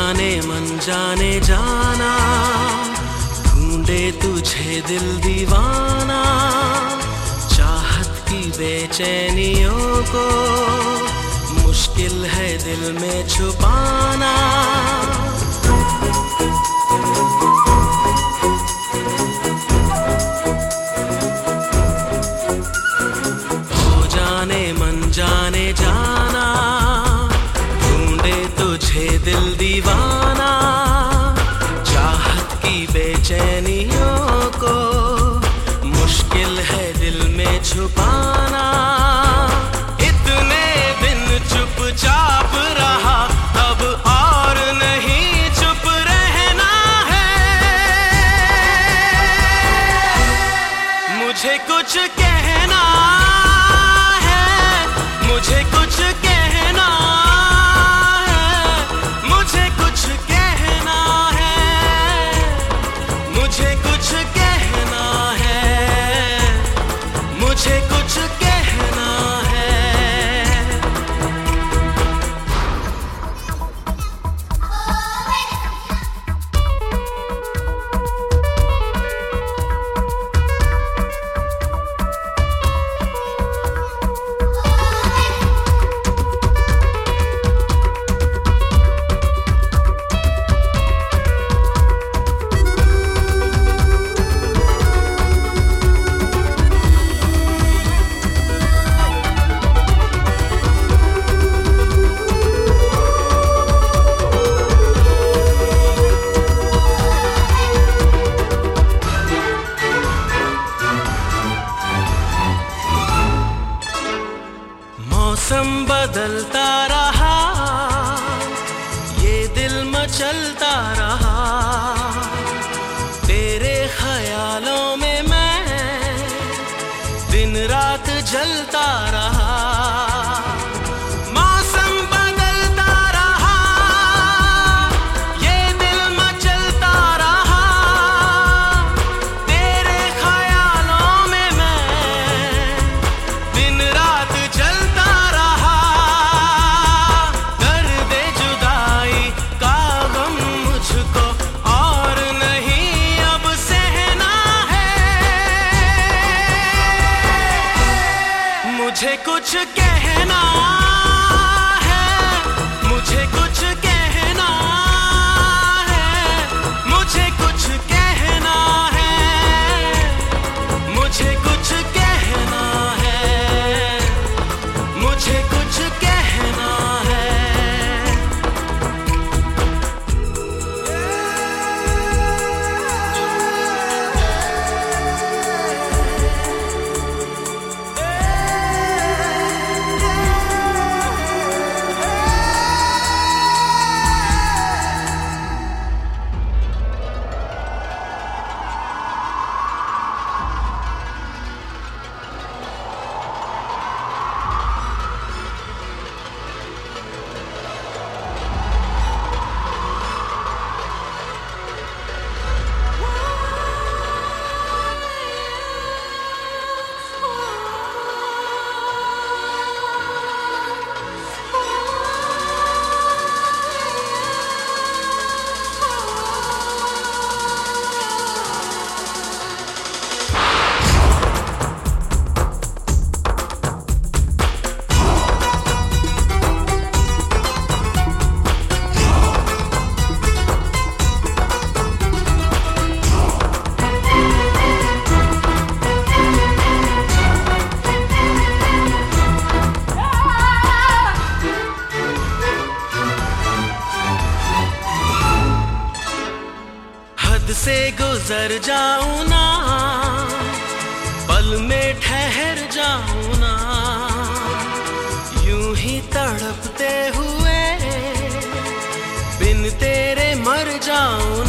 जाने मन जाने जाना, ढूंढे तुझे दिल दीवाना, चाहत की बेचैनियों को मुश्किल है दिल में छुपाना। हो जाने मन जाने जाना, ढूंढे तुझे दिल दीवाना, चाहत की बेचैनियों को मुश्किल है दिल में छुपाना। इतने दिन चुपचाप रहा, अब और नहीं चुप रहना है। मुझे कुछ कहना है, मुझे कुछ कहना है, मुझे कुछ कहना है, मुझे कुछ कहना है, मुझे कुछ कहना है। मौसम बदलता रहा, ये दिल मचलता रहा, तेरे ख्यालों में मैं दिन रात जलता रहा। मौसम बदलता रहा, ये दिल मचलता रहा, तेरे ख्यालों में मैं दिन रात जलता रहा। दर्द जुदाई का गम मुझको और नहीं अब सहना है। मुझे कुछ कहना है, मुझे कुछ कहना है, मुझे कुछ कहना है, मुझे कुछ कहना है, मुझे कुछ कहना है। हद से गुजर जाऊं ना, पल में ठहर जाऊं ना, यूं ही तड़पते हुए बिन तेरे मर जाऊं